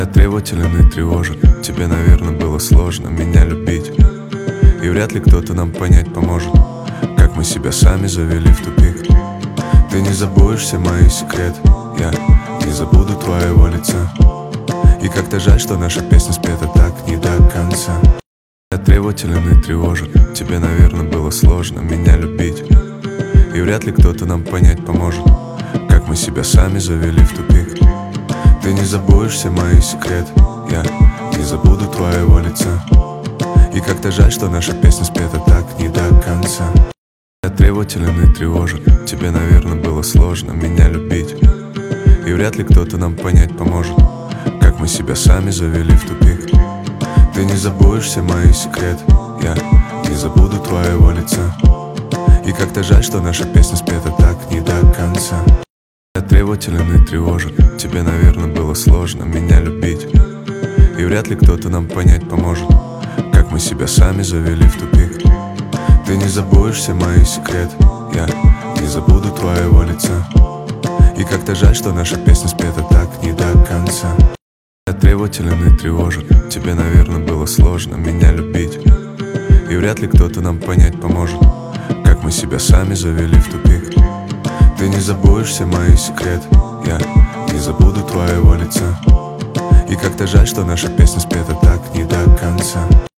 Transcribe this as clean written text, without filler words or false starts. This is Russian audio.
Я требователен и тревожен. Тебе, наверное, было сложно меня любить, и вряд ли кто-то нам понять поможет, как мы себя сами завели в тупик. Ты не забудешь все мои секреты, я не забуду твоего лица. И как-то жаль, что наша песня спета так не до конца. Я требователен и тревожен. Тебе, наверное, было сложно меня любить, и вряд ли кто-то нам понять поможет, как мы себя сами завели в тупик. Ты не забудешь все мои секреты, я не забуду твоего лица. И как-то жаль, что наша песня спета так не до конца. Я требователен и тревожен. Тебе, наверное, было сложно меня любить, и вряд ли кто-то нам понять поможет, как мы себя сами завели в тупик. Ты не забудешь все мои секреты, я не забуду твоего лица. И как-то жаль, что наша песня спета так не до конца. Я требователен и тревожен. Тебе, наверное, было сложно меня любить, и вряд ли кто-то нам понять поможет, как мы себя сами завели в тупик. Ты не забудешь все мои секреты, я не забуду твоего лица. И как-то жаль, что наша песня спета так не до конца. Я требователен и тревожен. Тебе, наверное, было сложно меня любить, и вряд ли кто-то нам понять поможет, как мы себя сами завели в тупик. Ты не забудешь все мои секреты, я не забуду твоего лица. И как-то жаль, что наша песня спета так не до конца.